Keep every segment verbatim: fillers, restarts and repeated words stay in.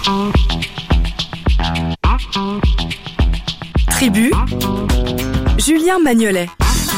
Tribu, Julien Magnolet.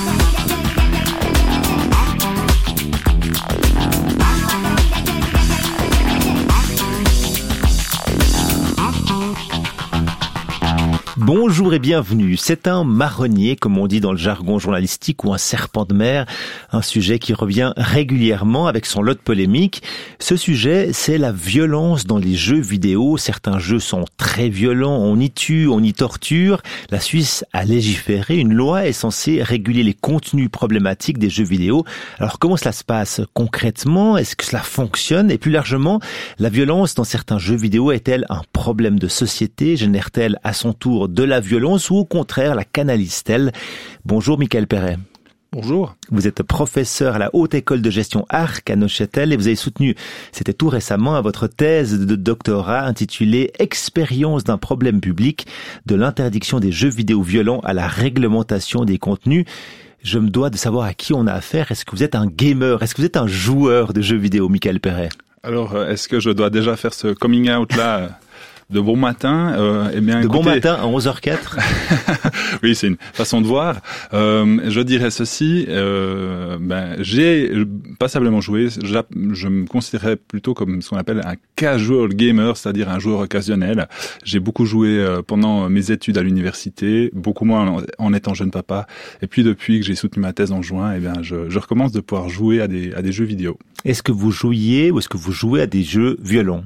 Bonjour et bienvenue. C'est un marronnier, comme on dit dans le jargon journalistique, ou un serpent de mer, un sujet qui revient régulièrement avec son lot de polémiques. Ce sujet, c'est la violence dans les jeux vidéo. Certains jeux sont très violents, on y tue, on y torture. La Suisse a légiféré. Une loi est censée réguler les contenus problématiques des jeux vidéo. Alors comment cela se passe concrètement? Est-ce que cela fonctionne? Et plus largement, la violence dans certains jeux vidéo est-elle un problème de société? Génère-t-elle à son tour de la violence ou au contraire la canalise-t-elle? Bonjour Michael Perret. Bonjour. Vous êtes professeur à la Haute École de Gestion Arc à Neuchâtel et vous avez soutenu, c'était tout récemment, à votre thèse de doctorat intitulée « Expérience d'un problème public, de l'interdiction des jeux vidéo violents à la réglementation des contenus ». Je me dois de savoir à qui on a affaire. Est-ce que vous êtes un gamer? Est-ce que vous êtes un joueur de jeux vidéo, Michael Perret? Alors, est-ce que je dois déjà faire ce coming out-là de bon matin? euh, eh bien, De écoutez... bon matin à onze heures quatre. Oui, c'est une façon de voir. Euh, je dirais ceci, euh, ben, j'ai passablement joué. Je, je me considérais plutôt comme ce qu'on appelle un casual gamer, c'est-à-dire un joueur occasionnel. J'ai beaucoup joué pendant mes études à l'université, beaucoup moins en, en étant jeune papa. Et puis depuis que j'ai soutenu ma thèse en juin, eh bien, je, je recommence de pouvoir jouer à des, à des jeux vidéo. Est-ce que vous jouiez ou est-ce que vous jouez à des jeux violents?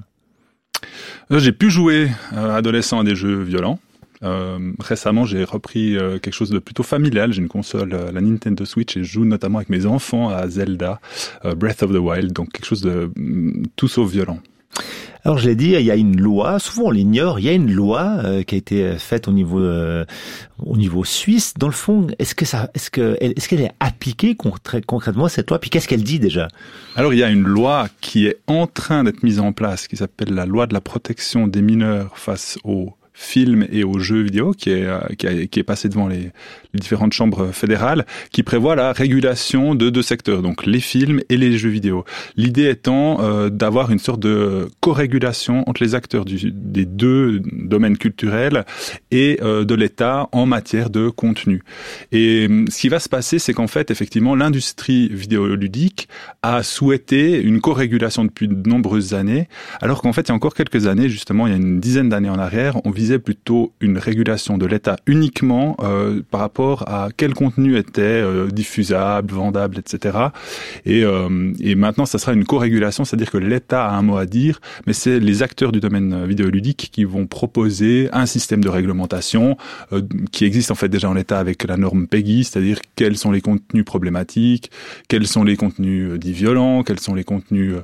J'ai pu jouer euh, adolescent à des jeux violents. Euh, récemment, j'ai repris euh, quelque chose de plutôt familial. J'ai une console, euh, la Nintendo Switch, et je joue notamment avec mes enfants à Zelda, euh, Breath of the Wild, donc quelque chose de mm, tout sauf violent. Alors je l'ai dit, il y a une loi, souvent on l'ignore, il y a une loi euh, qui a été faite au niveau euh, au niveau suisse. Dans le fond, est-ce que ça est-ce que est-ce qu'elle est appliquée concrètement cette loi? Puis qu'est-ce qu'elle dit déjà? Alors il y a une loi qui est en train d'être mise en place qui s'appelle la loi de la protection des mineurs face aux films et aux jeux vidéo, qui est qui, a, qui est passé devant les, les différentes chambres fédérales, qui prévoit la régulation de deux secteurs, donc les films et les jeux vidéo. L'idée étant euh, d'avoir une sorte de co-régulation entre les acteurs du, des deux domaines culturels et euh, de l'État en matière de contenu. Et ce qui va se passer, c'est qu'en fait, effectivement, l'industrie vidéoludique a souhaité une co-régulation depuis de nombreuses années, alors qu'en fait, il y a encore quelques années, justement, il y a une dizaine d'années en arrière, on visait plutôt une régulation de l'État uniquement euh, par rapport à quel contenu était euh, diffusable, vendable, et cetera. Et, euh, et maintenant, ça sera une co-régulation, c'est-à-dire que l'État a un mot à dire, mais c'est les acteurs du domaine vidéoludique qui vont proposer un système de réglementation euh, qui existe en fait déjà en l'État avec la norme PEGI, c'est-à-dire quels sont les contenus problématiques, quels sont les contenus dits violents, quels sont les contenus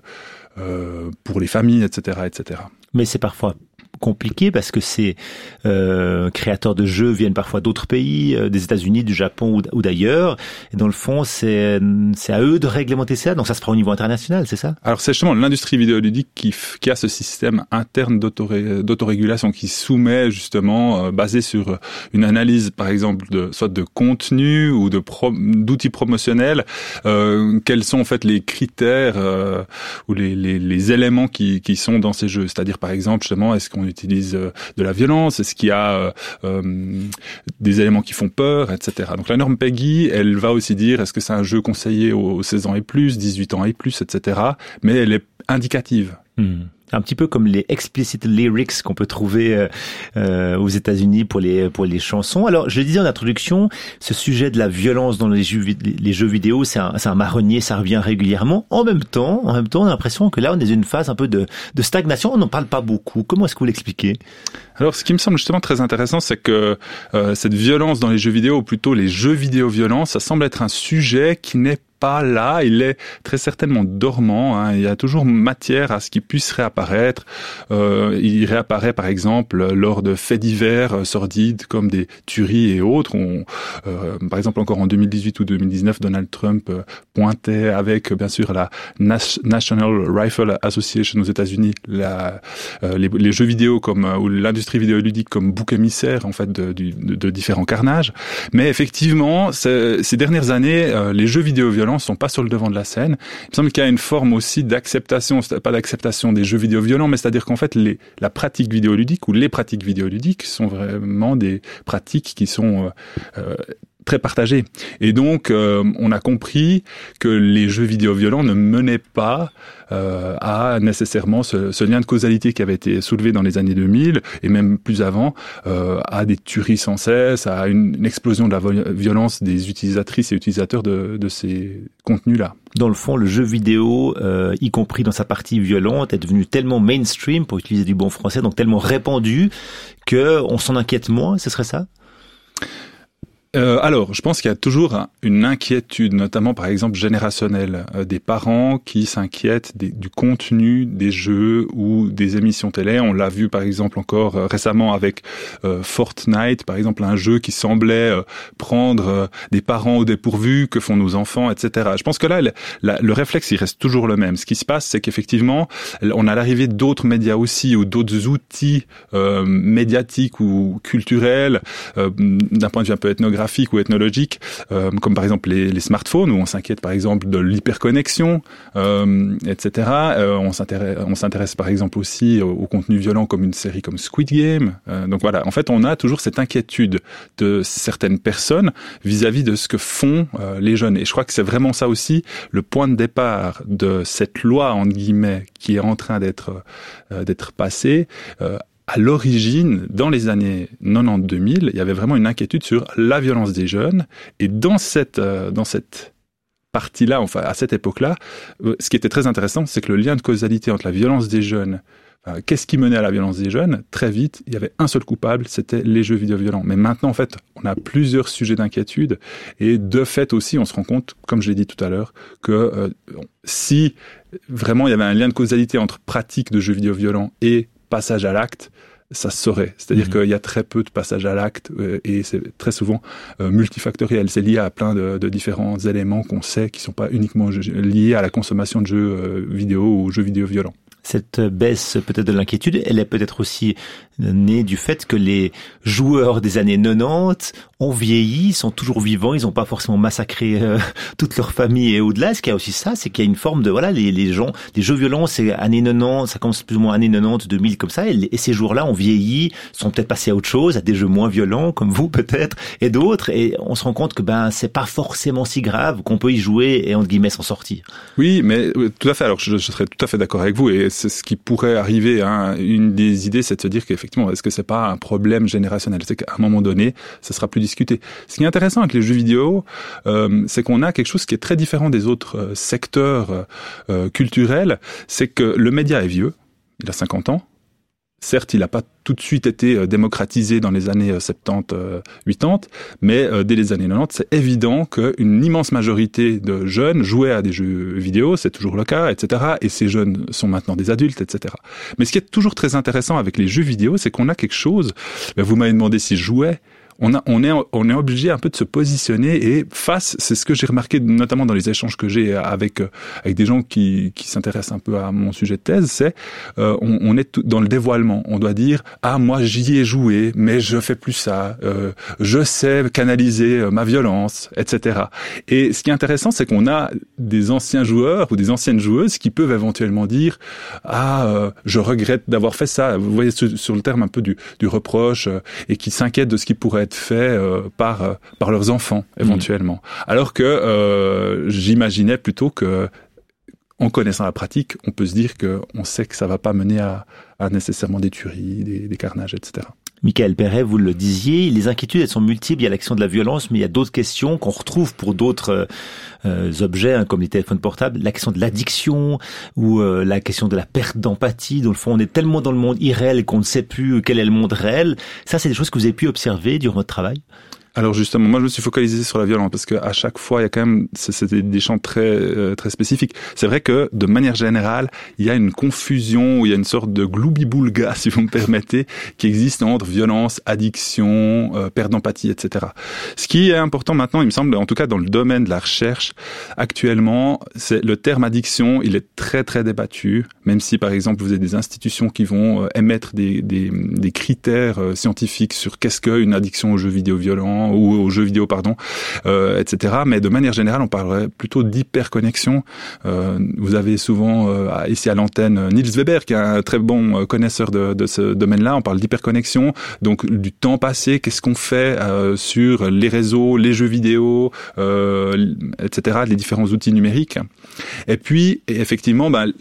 euh, pour les familles, et cetera, et cetera. Mais c'est parfois compliqué parce que ces euh, créateurs de jeux viennent parfois d'autres pays, euh, des États-Unis, du Japon ou, ou d'ailleurs. Et dans le fond, c'est c'est à eux de réglementer ça. Donc ça se prend au niveau international, c'est ça? Alors c'est justement l'industrie vidéoludique qui qui a ce système interne d'autoré, d'autorégulation qui soumet justement euh, basé sur une analyse par exemple de soit de contenu ou de pro, d'outils promotionnels. Euh, quels sont en fait les critères euh, ou les, les les éléments qui qui sont dans ces jeux? C'est-à-dire par exemple justement est-ce qu'on utilise de la violence, est-ce qu'il y a euh, des éléments qui font peur, et cetera. Donc la norme PEGI, elle va aussi dire est-ce que c'est un jeu conseillé aux seize ans et plus, dix-huit ans et plus, et cetera. Mais elle est indicative. Mmh. Un petit peu comme les explicit lyrics qu'on peut trouver euh, euh, aux États-Unis pour les pour les chansons. Alors, je le disais en introduction, ce sujet de la violence dans les jeux les jeux vidéo, c'est un c'est un marronnier, ça revient régulièrement. En même temps, en même temps, on a l'impression que là, on est dans une phase un peu de de stagnation. On n'en parle pas beaucoup. Comment est-ce que vous l'expliquez? Alors, ce qui me semble justement très intéressant, c'est que euh, cette violence dans les jeux vidéo, ou plutôt les jeux vidéo violents, ça semble être un sujet qui n'est pas là, il est très certainement dormant, hein. Il y a toujours matière à ce qu'il puisse réapparaître. Euh, il réapparaît par exemple lors de faits divers euh, sordides comme des tueries et autres. On, euh, par exemple encore en deux mille dix-huit ou deux mille dix-neuf, Donald Trump euh, pointait avec bien sûr la Nas- National Rifle Association aux États-Unis la, euh, les, les jeux vidéo comme euh, ou l'industrie vidéoludique comme bouc émissaire en fait de, de, de différents carnages. Mais effectivement, ces dernières années, euh, les jeux vidéo violents violents sont pas sur le devant de la scène. Il me semble qu'il y a une forme aussi d'acceptation, pas d'acceptation des jeux vidéo violents, mais c'est-à-dire qu'en fait, les, la pratique vidéoludique ou les pratiques vidéoludiques sont vraiment des pratiques qui sont euh, très partagées. Et donc, euh, on a compris que les jeux vidéo violents ne menaient pas euh, à nécessairement ce, ce lien de causalité qui avait été soulevé dans les années deux mille, et même plus avant, euh, à des tueries sans cesse, à une, une explosion de la vo- violence des utilisatrices et utilisateurs de, de ces contenus-là. Dans le fond, le jeu vidéo, euh, y compris dans sa partie violente, est devenu tellement mainstream, pour utiliser du bon français, donc tellement répandu, que on s'en inquiète moins, ce serait ça ? Euh, alors, je pense qu'il y a toujours une inquiétude, notamment par exemple générationnelle, euh, des parents qui s'inquiètent des, du contenu des jeux ou des émissions télé. On l'a vu par exemple encore euh, récemment avec euh, Fortnite, par exemple un jeu qui semblait euh, prendre euh, des parents au dépourvu, que font nos enfants, et cetera. Je pense que là, le, la, le réflexe, il reste toujours le même. Ce qui se passe, c'est qu'effectivement, on a l'arrivée d'autres médias aussi, ou d'autres outils euh, médiatiques ou culturels, euh, d'un point de vue un peu ethnographique, graphique ou ethnologique, euh, comme par exemple les, les smartphones, où on s'inquiète par exemple de l'hyperconnexion, euh, et cetera. Euh, on s'intéresse, on s'intéresse par exemple aussi au, au contenu violent comme une série comme Squid Game. Euh, donc voilà, en fait, on a toujours cette inquiétude de certaines personnes vis-à-vis de ce que font euh, les jeunes. Et je crois que c'est vraiment ça aussi le point de départ de cette loi, entre guillemets, qui est en train d'être euh, d'être passée. Euh, À l'origine, dans les années quatre-vingt-dix deux mille, il y avait vraiment une inquiétude sur la violence des jeunes. Et dans cette, euh, dans cette partie-là, enfin, à cette époque-là, euh, ce qui était très intéressant, c'est que le lien de causalité entre la violence des jeunes, euh, qu'est-ce qui menait à la violence des jeunes? Très vite, il y avait un seul coupable, c'était les jeux vidéo violents. Mais maintenant, en fait, on a plusieurs sujets d'inquiétude. Et de fait aussi, on se rend compte, comme je l'ai dit tout à l'heure, que euh, si vraiment il y avait un lien de causalité entre pratique de jeux vidéo violents et passage à l'acte, ça se saurait. C'est-à-dire mmh. qu'il y a très peu de passage à l'acte euh, et c'est très souvent euh, multifactoriel. C'est lié à plein de, de différents éléments qu'on sait qui sont pas uniquement liés à la consommation de jeux euh, vidéo ou jeux vidéo violents. Cette baisse peut-être de l'inquiétude, elle est peut-être aussi née du fait que les joueurs des années quatre-vingt-dix ont vieilli, sont toujours vivants, ils n'ont pas forcément massacré euh, toute leur famille et au-delà. Ce qu'il y a aussi ça, c'est qu'il y a une forme de, voilà, les, les gens, les jeux violents, c'est années quatre-vingt-dix, ça commence plus ou moins années quatre-vingt-dix, deux mille comme ça, et, et ces joueurs-là ont vieilli, sont peut-être passés à autre chose, à des jeux moins violents, comme vous peut-être, et d'autres, et on se rend compte que ben c'est pas forcément si grave, qu'on peut y jouer et entre guillemets s'en sortir. Oui, mais tout à fait, alors je, je serais tout à fait d'accord avec vous, et c'est ce qui pourrait arriver, hein. Une des idées, c'est de se dire qu'effectivement, est-ce que c'est pas un problème générationnel? C'est qu'à un moment donné, ça sera plus discuté. Ce qui est intéressant avec les jeux vidéo, euh, c'est qu'on a quelque chose qui est très différent des autres euh, secteurs euh, culturels, c'est que le média est vieux, il a cinquante ans. Certes, il n'a pas tout de suite été démocratisé dans les années soixante-dix, quatre-vingts, mais dès les années quatre-vingt-dix, c'est évident qu'une immense majorité de jeunes jouaient à des jeux vidéo, c'est toujours le cas, et cetera. Et ces jeunes sont maintenant des adultes, et cetera. Mais ce qui est toujours très intéressant avec les jeux vidéo, c'est qu'on a quelque chose, vous m'avez demandé si je jouais, On, a, on, est, on est obligé un peu de se positionner et face, c'est ce que j'ai remarqué notamment dans les échanges que j'ai avec, avec des gens qui, qui s'intéressent un peu à mon sujet de thèse, c'est euh, on, on est tout dans le dévoilement. On doit dire « Ah, moi j'y ai joué, mais je fais plus ça. Euh, je sais canaliser ma violence, et cetera » Et ce qui est intéressant, c'est qu'on a des anciens joueurs ou des anciennes joueuses qui peuvent éventuellement dire « Ah, euh, je regrette d'avoir fait ça. » Vous voyez sur, sur le terme un peu du, du reproche euh, et qui s'inquiètent de ce qui pourrait être fait euh, par euh, par leurs enfants éventuellement. Mmh. Alors que euh, j'imaginais plutôt que en connaissant la pratique, on peut se dire que on sait que ça va pas mener à, à nécessairement des tueries, des, des carnages, et cetera. Michael Perret, vous le disiez, les inquiétudes, elles sont multiples. Il y a la question de la violence, mais il y a d'autres questions qu'on retrouve pour d'autres euh, objets, hein, comme les téléphones portables. La question de l'addiction ou euh, la question de la perte d'empathie. Dans le fond, on est tellement dans le monde irréel qu'on ne sait plus quel est le monde réel. Ça, c'est des choses que vous avez pu observer durant votre travail? Alors justement, moi je me suis focalisé sur la violence parce que à chaque fois il y a quand même c'était des champs très euh, très spécifiques. C'est vrai que de manière générale, il y a une confusion, il y a une sorte de gloubi-boulga, si vous me permettez, qui existe entre violence, addiction, euh, perte d'empathie, et cetera. Ce qui est important maintenant, il me semble, en tout cas dans le domaine de la recherche actuellement, c'est le terme addiction. Il est très très débattu, même si par exemple vous avez des institutions qui vont euh, émettre des des, des critères euh, scientifiques sur qu'est-ce qu'une addiction aux jeux vidéo violents violents ou aux jeux vidéo, pardon, euh, et cetera. Mais de manière générale, on parlerait plutôt d'hyperconnexion. Euh, vous avez souvent euh, ici à l'antenne Niels Weber, qui est un très bon connaisseur de, de ce domaine-là. On parle d'hyperconnexion, donc du temps passé, qu'est-ce qu'on fait euh, sur les réseaux, les jeux vidéo, euh, et cetera, les différents outils numériques. Et puis, effectivement, bah,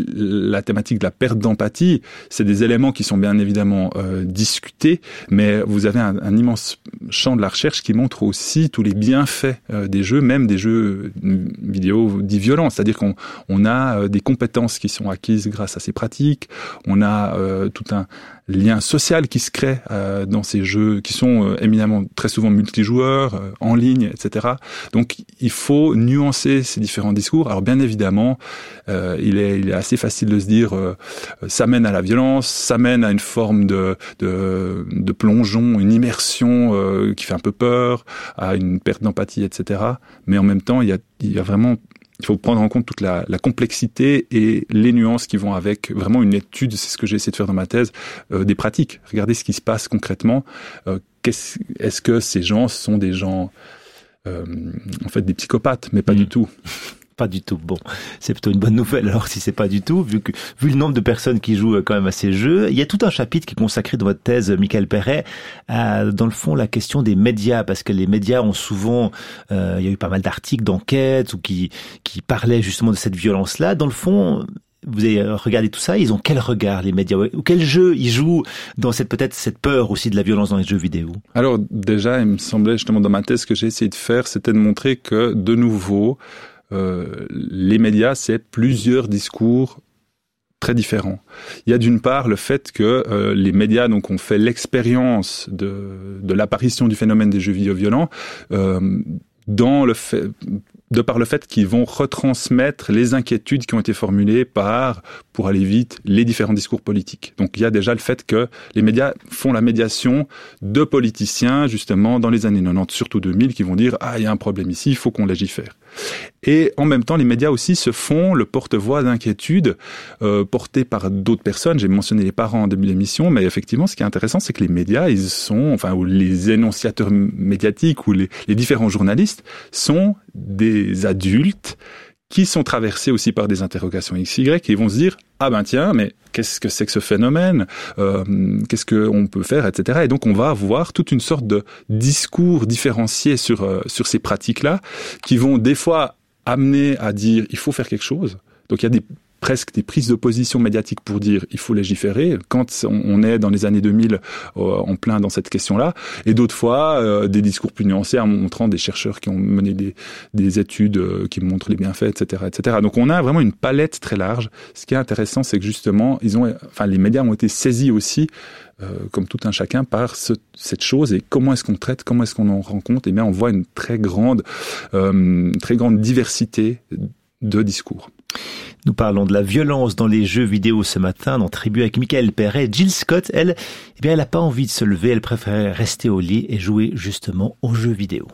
la thématique de la perte d'empathie, c'est des éléments qui sont bien évidemment euh, discutés, mais vous avez un, un immense champ de la recherche qui montre aussi tous les bienfaits euh, des jeux, même des jeux vidéo dits violents, c'est-à-dire qu'on on a euh, des compétences qui sont acquises grâce à ces pratiques, on a euh, tout un lien social qui se crée euh, dans ces jeux qui sont euh, éminemment très souvent multijoueurs, euh, en ligne, et cetera. Donc il faut nuancer ces différents discours. Alors bien évidemment, euh, il est, il est assez facile de se dire euh, ça mène à la violence, ça mène à une forme de, de, de plongeon, une immersion euh, qui fait un peu peur, à une perte d'empathie, et cetera. Mais en même temps, il y a, il y a vraiment il faut prendre en compte toute la, la complexité et les nuances qui vont avec vraiment une étude, c'est ce que j'ai essayé de faire dans ma thèse, euh, des pratiques. Regardez ce qui se passe concrètement. Euh, qu'est-ce, est-ce que ces gens sont des gens, euh, en fait, des psychopathes, mais pas mmh. du tout. Pas du tout. Bon, c'est plutôt une bonne nouvelle alors si c'est pas du tout, vu que vu le nombre de personnes qui jouent quand même à ces jeux. Il y a tout un chapitre qui est consacré dans votre thèse, Michael Perret, à, dans le fond, la question des médias, parce que les médias ont souvent, euh, il y a eu pas mal d'articles, d'enquêtes, ou qui qui parlaient justement de cette violence-là. Dans le fond, vous avez regardé tout ça, ils ont quel regard, les médias, ou quel jeu ils jouent dans cette, peut-être cette peur aussi de la violence dans les jeux vidéo? Alors déjà, il me semblait justement dans ma thèse, ce que j'ai essayé de faire, c'était de montrer que, de nouveau, Euh, les médias, c'est plusieurs discours très différents. Il y a d'une part le fait que euh, les médias donc ont fait l'expérience de, de l'apparition du phénomène des jeux vidéo violents euh, dans le fait, de par le fait qu'ils vont retransmettre les inquiétudes qui ont été formulées par, pour aller vite, les différents discours politiques. Donc il y a déjà le fait que les médias font la médiation de politiciens, justement, dans les années quatre-vingt-dix, surtout deux mille, qui vont dire « Ah, il y a un problème ici, il faut qu'on légifère ». Et en même temps, les médias aussi se font le porte-voix d'inquiétudes euh, portées par d'autres personnes. J'ai mentionné les parents en début d'émission, mais effectivement, ce qui est intéressant, c'est que les médias, ils sont, enfin, ou les énonciateurs médiatiques ou les, les différents journalistes sont des adultes qui sont traversés aussi par des interrogations X Y et vont se dire « Ah ben tiens, mais qu'est-ce que c'est que ce phénomène euh, Qu'est-ce qu'on peut faire ?» et cetera. Et donc on va avoir toute une sorte de discours différencié sur, euh, sur ces pratiques-là qui vont des fois amener à dire « Il faut faire quelque chose ». Donc il y a des presque des prises de position médiatiques pour dire il faut légiférer quand on est dans les années deux mille euh, en plein dans cette question-là, et d'autres fois euh, des discours plus nuancés en montrant des chercheurs qui ont mené des, des études euh, qui montrent les bienfaits, et cetera, et cetera. Donc on a vraiment une palette très large. Ce qui est intéressant, c'est que justement, ils ont, enfin les médias ont été saisis aussi, euh, comme tout un chacun, par ce, cette chose, et comment est-ce qu'on traite, comment est-ce qu'on en rend compte. Et bien on voit une très grande, euh, très grande diversité de discours. Nous parlons de la violence dans les jeux vidéo ce matin dans Tribu avec Michael Perret. Jill Scott, elle, eh bien, elle n'a pas envie de se lever, elle préférait rester au lit et jouer justement aux jeux vidéo.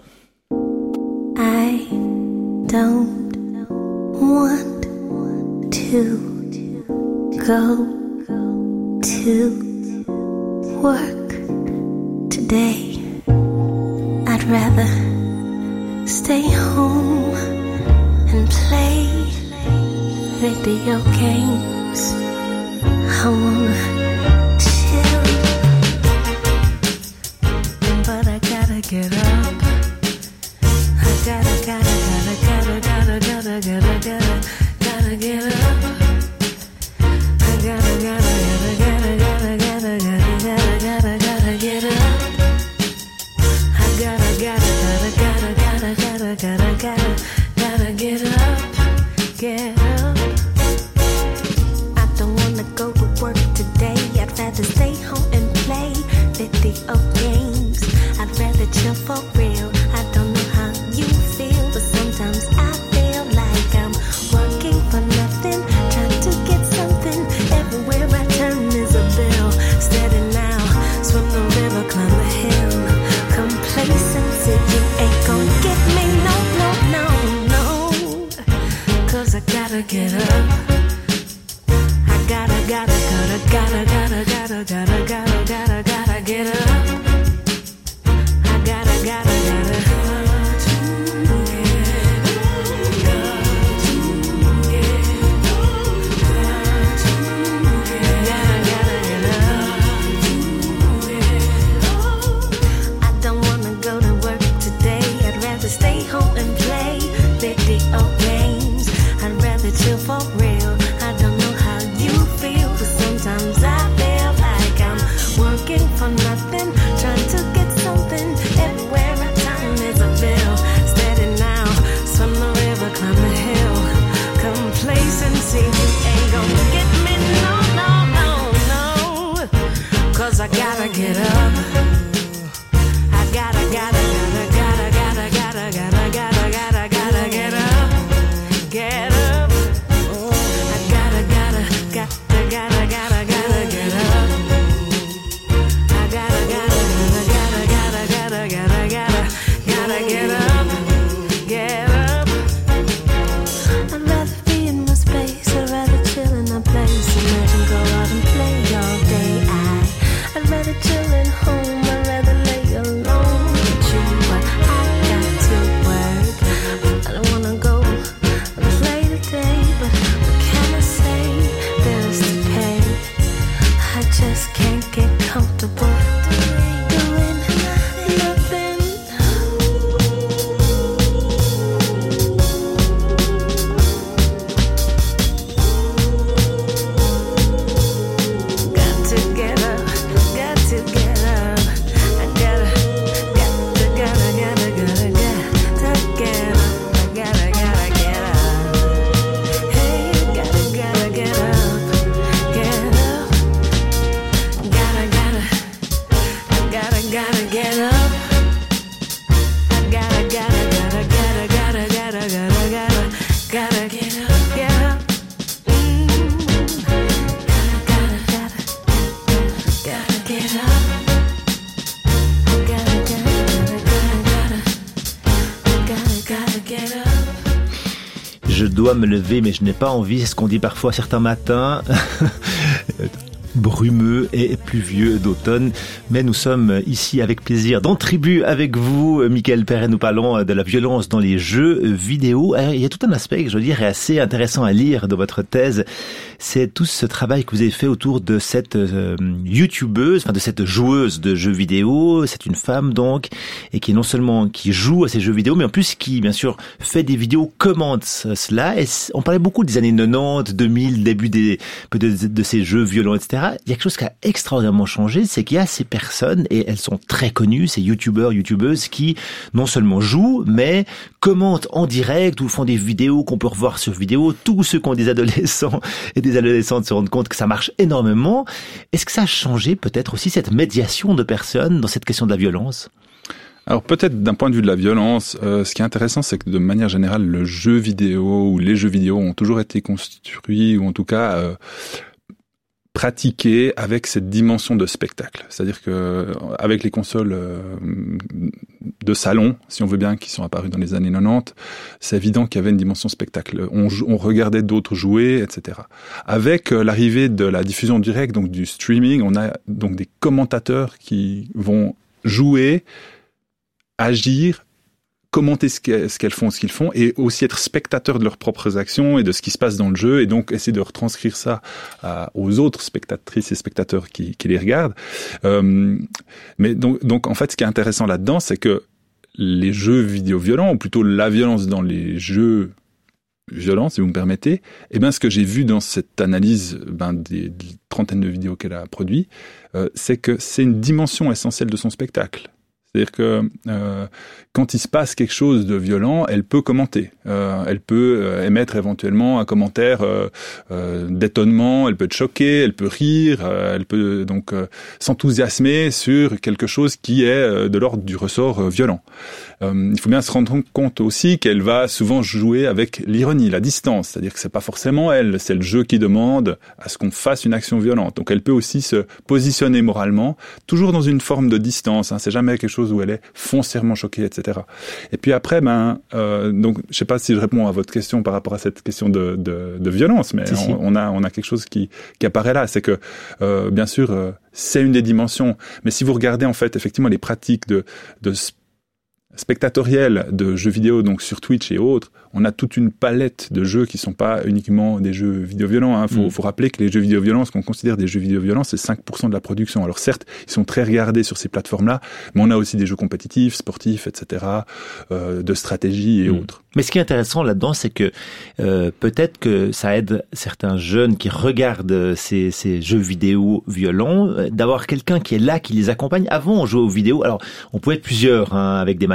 I don't want to go to work today. I'd rather stay home and play video games. I wanna chill, but I gotta get up. I gotta, gotta, gotta, gotta, gotta, gotta, gotta, gotta, gotta get up. I gotta, gotta, gotta, gotta, gotta, gotta, gotta, gotta, gotta get up. I gotta, gotta, gotta, gotta, gotta, gotta, gotta, gotta, gotta get up. Get up. I don't wanna go to work today. I'd rather stay home and play video games. I'd rather chill for real. I don't know how you feel, but sometimes I feel like I'm working for nothing, trying to get something. Everywhere I turn is a bill. Steady now, swim the river, climb the hill. Complacency, you ain't gonna get me, no, no, no, no. Cause I gotta get up. I gotta, gotta, gotta, gotta, gotta, gotta, gotta, gotta, gotta, gotta get up. I gotta, gotta. I gotta get up. I gotta, gotta, gotta, gotta, gotta, gotta, gotta, gotta, gotta, gotta get up. Get up. I gotta, gotta, gotta, gotta, gotta, gotta get up. I gotta, gotta, gotta, gotta, gotta, gotta, gotta, gotta get up. Get up. I'd rather be in my space. I'd rather chill in a place and let him go out and play all day. I, I'd rather chill at home. I'd rather lay alone with you, but I got to work. I don't wanna go and play today, but what can I say? Bills to pay. I just can't get comfortable doing nothing. Got to get up, got to get up. I gotta, gotta, gotta, gotta, gotta, gotta get up. I gotta, gotta get up. Hey, gotta, gotta get up, get up. Gotta, gotta, I gotta, gotta get up. I gotta, gotta, gotta, gotta, gotta, gotta, gotta, gotta, gotta get up, get up. Mm. Gotta, gotta, gotta, gotta get up. I gotta, gotta, gotta, gotta, gotta, gotta get up. Je dois me lever, mais je n'ai pas envie. C'est ce qu'on dit parfois certains matins. Brumeux et pluvieux d'automne, mais nous sommes ici avec plaisir dans Tribu avec vous, Mickaël Perret. Nous parlons de la violence dans les jeux vidéo. Il y a tout un aspect que je veux dire est assez intéressant à lire de votre thèse. C'est tout ce travail que vous avez fait autour de cette euh, youtubeuse, enfin de cette joueuse de jeux vidéo. C'est une femme donc, et qui non seulement qui joue à ces jeux vidéo, mais en plus qui bien sûr fait des vidéos, commente cela. Et on parlait beaucoup des années quatre-vingt-dix, deux mille, début des de, de, de ces jeux violents, et cetera. Il y a quelque chose qui a extraordinairement changé, c'est qu'il y a ces personnes, et elles sont très connues, ces youtubeurs, youtubeuses, qui non seulement jouent, mais commentent en direct ou font des vidéos qu'on peut revoir sur vidéo. Tous ceux qui ont des adolescents et des adolescentes se rendent compte que ça marche énormément. Est-ce que ça a changé peut-être aussi cette médiation de personnes dans cette question de la violence ? Alors peut-être d'un point de vue de la violence, euh, ce qui est intéressant, c'est que de manière générale, le jeu vidéo ou les jeux vidéo ont toujours été construits, ou en tout cas euh, pratiqués avec cette dimension de spectacle. C'est-à-dire que avec les consoles euh, de salon, si on veut bien, qui sont apparues dans les années quatre-vingt-dix, c'est évident qu'il y avait une dimension spectacle. On, on regardait d'autres jouer, et cetera. Avec euh, l'arrivée de la diffusion directe, donc du streaming, on a donc des commentateurs qui vont jouer, agir, commenter ce qu'elles font, ce qu'ils font, et aussi être spectateurs de leurs propres actions et de ce qui se passe dans le jeu, et donc essayer de retranscrire ça à, aux autres spectatrices et spectateurs qui, qui les regardent. Euh, mais donc, donc, en fait, ce qui est intéressant là-dedans, c'est que les jeux vidéo violents, ou plutôt la violence dans les jeux violents, si vous me permettez, eh ben, ce que j'ai vu dans cette analyse ben, des, des trentaines de vidéos qu'elle a produites, euh, c'est que c'est une dimension essentielle de son spectacle. C'est-à-dire que euh, quand il se passe quelque chose de violent, elle peut commenter, euh, elle peut euh, émettre éventuellement un commentaire euh, euh, d'étonnement, elle peut être choquée, elle peut rire, euh, elle peut donc euh, s'enthousiasmer sur quelque chose qui est euh, de l'ordre du ressort euh, violent. Euh, il faut bien se rendre compte aussi qu'elle va souvent jouer avec l'ironie, la distance, c'est-à-dire que c'est pas forcément elle, c'est le jeu qui demande à ce qu'on fasse une action violente. Donc elle peut aussi se positionner moralement, toujours dans une forme de distance, hein, c'est jamais quelque chose où elle est foncièrement choquée, et cetera. Et puis après, ben, euh, donc, je sais pas si je réponds à votre question par rapport à cette question de, de, de violence, mais si, si. On, on a, on a quelque chose qui, qui apparaît là, c'est que, euh, bien sûr, euh, c'est une des dimensions. Mais si vous regardez en fait, effectivement, les pratiques de, de spectatorielles de jeux vidéo, donc sur Twitch et autres, on a toute une palette de jeux qui sont pas uniquement des jeux vidéo violents. Hein. Faut, mmh. faut rappeler que les jeux vidéo violents, ce qu'on considère des jeux vidéo violents, c'est cinq pour cent de la production. Alors certes, ils sont très regardés sur ces plateformes-là, mais on a aussi des jeux compétitifs, sportifs, et cetera, euh, de stratégie et mmh. autres. Mais ce qui est intéressant là-dedans, c'est que euh, peut-être que ça aide certains jeunes qui regardent ces, ces jeux vidéo violents, euh, d'avoir quelqu'un qui est là, qui les accompagne. Avant, on jouait aux vidéos. Alors, on pouvait être plusieurs, hein, avec des manettes,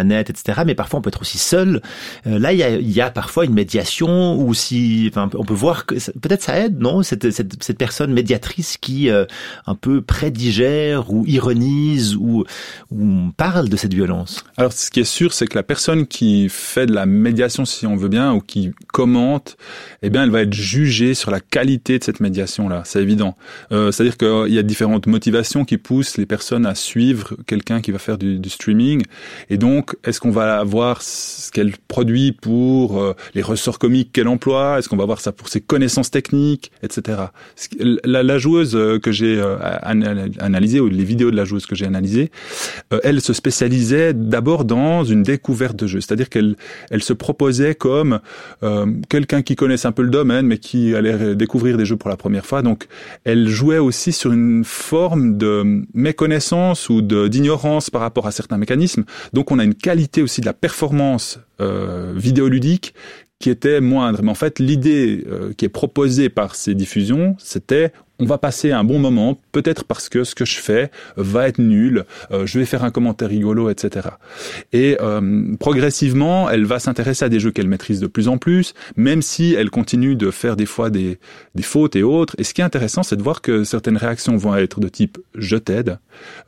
Internet, et cetera. Mais parfois, on peut être aussi seul. Euh, là, il y a, il y a parfois une médiation ou si, enfin, on peut voir que ça, peut-être ça aide, non, cette, cette, cette personne médiatrice qui euh, un peu prédigère ou ironise ou, ou parle de cette violence. Alors, ce qui est sûr, c'est que la personne qui fait de la médiation, si on veut bien, ou qui commente, eh bien, elle va être jugée sur la qualité de cette médiation-là. C'est évident. Euh, c'est-à-dire qu'il y a différentes motivations qui poussent les personnes à suivre quelqu'un qui va faire du, du streaming. Et donc, est-ce qu'on va voir ce qu'elle produit pour euh, les ressorts comiques qu'elle emploie? Est-ce qu'on va voir ça pour ses connaissances techniques, et cetera. La, la joueuse que j'ai euh, analysée, ou les vidéos de la joueuse que j'ai analysées, euh, elle se spécialisait d'abord dans une découverte de jeu. C'est-à-dire qu'elle elle se proposait comme euh, quelqu'un qui connaissait un peu le domaine, mais qui allait découvrir des jeux pour la première fois. Donc, elle jouait aussi sur une forme de méconnaissance ou de, d'ignorance par rapport à certains mécanismes. Donc, on a une qualité aussi de la performance euh, vidéoludique qui était moindre. Mais en fait, l'idée euh, qui est proposée par ces diffusions, c'était on va passer un bon moment, peut-être parce que ce que je fais va être nul, euh, je vais faire un commentaire rigolo, et cetera. Et euh, progressivement, elle va s'intéresser à des jeux qu'elle maîtrise de plus en plus, même si elle continue de faire des fois des, des fautes et autres. Et ce qui est intéressant, c'est de voir que certaines réactions vont être de type « je t'aide euh, »,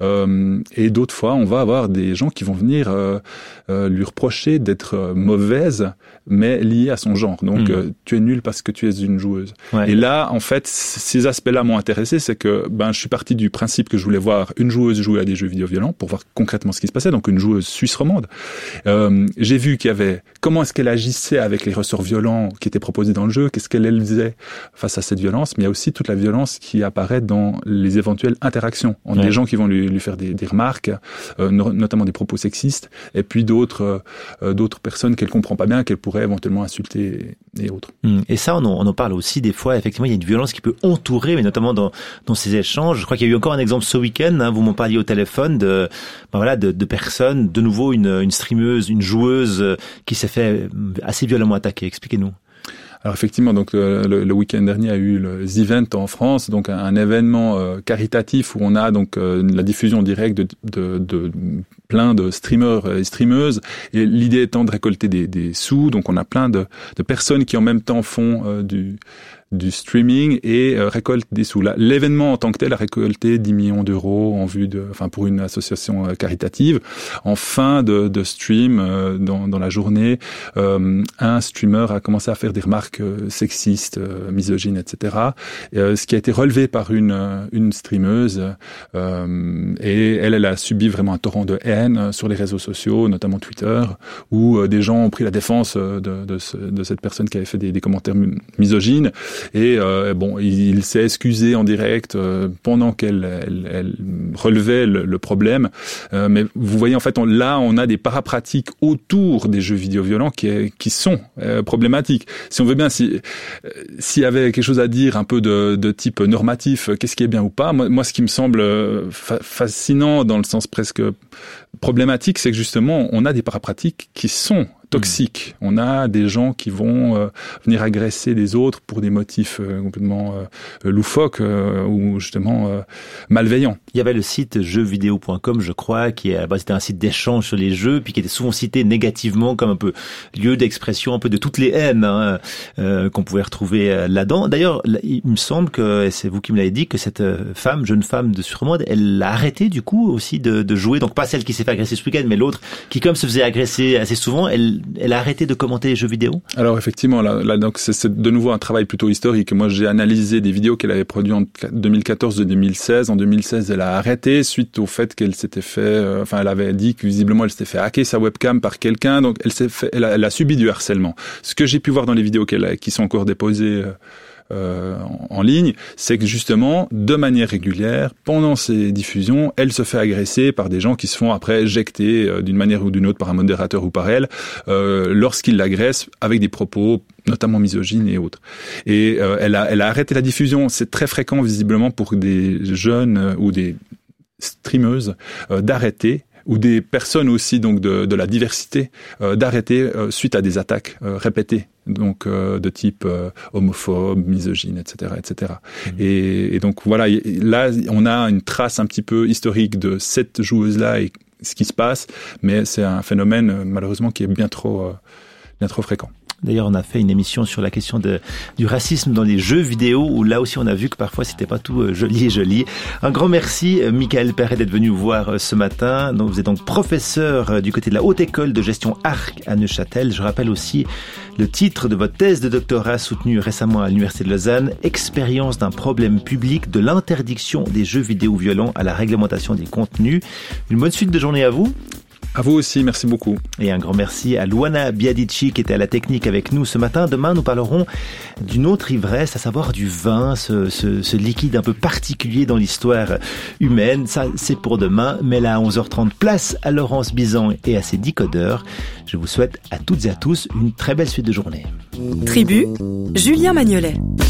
et d'autres fois, on va avoir des gens qui vont venir euh, euh, lui reprocher d'être euh, mauvaise, mais liée à son genre. Donc, mmh. euh, tu es nul parce que tu es une joueuse. Ouais. Et là, en fait, ces aspects-là m'ont intéressé, c'est que ben je suis parti du principe que je voulais voir une joueuse jouer à des jeux vidéo violents pour voir concrètement ce qui se passait, donc une joueuse suisse romande. Euh, j'ai vu qu'il y avait comment est-ce qu'elle agissait avec les ressorts violents qui étaient proposés dans le jeu, qu'est-ce qu'elle faisait face à cette violence, mais il y a aussi toute la violence qui apparaît dans les éventuelles interactions entre ouais. des gens qui vont lui, lui faire des, des remarques, euh, notamment des propos sexistes, et puis d'autres euh, d'autres personnes qu'elle comprend pas bien, qu'elle pourrait éventuellement insulter et autres. Et ça, on en, on en parle aussi des fois. Effectivement, il y a une violence qui peut entourer, mais notamment dans, dans ces échanges. Je crois qu'il y a eu encore un exemple ce week-end. Hein, vous m'en parliez au téléphone de, ben voilà, de, de personnes, de nouveau une, une streameuse, une joueuse qui s'est fait assez violemment attaquer. Expliquez-nous. Alors effectivement, donc le, le, le week-end dernier a eu le The Event en France, donc un, un événement euh, caritatif où on a donc euh, la diffusion directe de, de, de plein de streamers et streameuses. Et l'idée étant de récolter des, des sous. Donc on a plein de, de personnes qui en même temps font euh, du du streaming et euh, récolte des sous. Là, l'événement en tant que tel a récolté dix millions d'euros en vue de, enfin pour une association euh, caritative. En fin de, de stream, euh, dans, dans la journée, euh, un streamer a commencé à faire des remarques euh, sexistes, euh, misogynes, et cetera. Et, euh, ce qui a été relevé par une une streameuse euh, et elle, elle a subi vraiment un torrent de haine sur les réseaux sociaux, notamment Twitter, où euh, des gens ont pris la défense de de, ce, de cette personne qui avait fait des, des commentaires misogynes. Et euh, bon, il, il s'est excusé en direct euh, pendant qu'elle elle, elle relevait le, le problème. Euh, mais vous voyez, en fait, on, là, on a des parapratiques autour des jeux vidéo violents qui, est, qui sont euh, problématiques. Si on veut bien, si euh, s'il y avait quelque chose à dire un peu de, de type normatif, qu'est-ce qui est bien ou pas, moi, moi ce qui me semble fa- fascinant dans le sens presque problématique, c'est que justement, on a des parapratiques qui sont toxiques. On a des gens qui vont euh, venir agresser des autres pour des motifs euh, complètement euh, loufoques euh, ou justement euh, malveillants. Il y avait le site jeux vidéo point com, je crois, qui à la base était un site d'échange sur les jeux, puis qui était souvent cité négativement comme un peu lieu d'expression un peu de toutes les haines hein, euh, qu'on pouvait retrouver euh, là-dedans. D'ailleurs, il me semble que, et c'est vous qui me l'avez dit, que cette femme, jeune femme de Surmode, elle a arrêté du coup aussi de, de jouer. Donc pas celle qui s'est fait agresser ce week-end, mais l'autre qui comme se faisait agresser assez souvent, elle elle a arrêté de commenter les jeux vidéo. Alors effectivement, là, là donc c'est, c'est de nouveau un travail plutôt historique. Moi, j'ai analysé des vidéos qu'elle avait produites en deux mille quatorze et deux mille seize. En deux mille seize, elle a arrêté suite au fait qu'elle s'était fait, euh, enfin, elle avait dit que visiblement elle s'était fait hacker sa webcam par quelqu'un. Donc elle s'est fait, elle a, elle a subi du harcèlement. Ce que j'ai pu voir dans les vidéos qu'elle a, qui sont encore déposées. Euh, Euh, en, en ligne, c'est que justement, de manière régulière, pendant ces diffusions, elle se fait agresser par des gens qui se font après éjecter euh, d'une manière ou d'une autre par un modérateur ou par elle, euh, lorsqu'ils l'agressent avec des propos notamment misogynes et autres. Et euh, elle a, elle a arrêté la diffusion. C'est très fréquent visiblement pour des jeunes euh, ou des streameuses euh, d'arrêter, ou des personnes aussi donc de, de la diversité euh, d'arrêter euh, suite à des attaques euh, répétées, donc euh, de type euh, homophobe, misogyne, et cetera, et cetera. Mmh. Et, et donc voilà, là on a une trace un petit peu historique de cette joueuse-là et ce qui se passe, mais c'est un phénomène malheureusement qui est bien trop, euh, bien trop fréquent. D'ailleurs, on a fait une émission sur la question de, du racisme dans les jeux vidéo, où là aussi on a vu que parfois c'était pas tout euh, joli et joli. Un grand merci, euh, Michael Perret, d'être venu vous voir euh, ce matin. Donc, vous êtes donc professeur euh, du côté de la Haute École de Gestion Arc à Neuchâtel. Je rappelle aussi le titre de votre thèse de doctorat soutenue récemment à l'Université de Lausanne, Expérience d'un problème public de l'interdiction des jeux vidéo violents à la réglementation des contenus. Une bonne suite de journée à vous. À vous aussi, merci beaucoup. Et un grand merci à Luana Biadici qui était à la technique avec nous ce matin. Demain, nous parlerons d'une autre ivresse, à savoir du vin, ce, ce, ce liquide un peu particulier dans l'histoire humaine. Ça, c'est pour demain. Mais là, à onze heures trente, place à Laurence Bizan et à ses décodeurs. Je vous souhaite à toutes et à tous une très belle suite de journée. Tribu, Julien Magnolet.